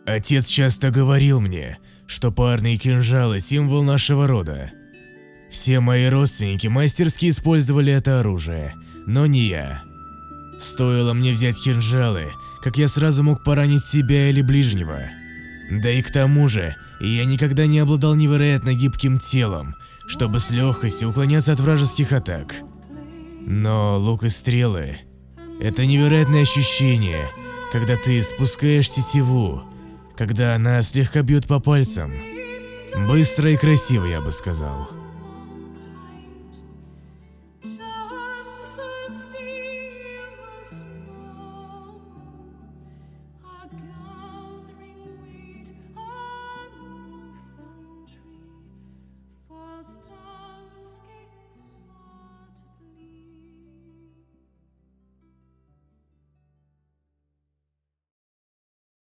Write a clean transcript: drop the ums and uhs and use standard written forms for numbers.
Отец часто говорил мне, что парные кинжалы – символ нашего рода. Все мои родственники мастерски использовали это оружие, но не я. Стоило мне взять кинжалы, как я сразу мог поранить себя или ближнего. Да и к тому же, я никогда не обладал невероятно гибким телом, чтобы с легкостью уклоняться от вражеских атак. Но лук и стрелы – это невероятное ощущение, когда ты спускаешь тетиву, когда она слегка бьет по пальцам. Быстро и красиво, я бы сказал.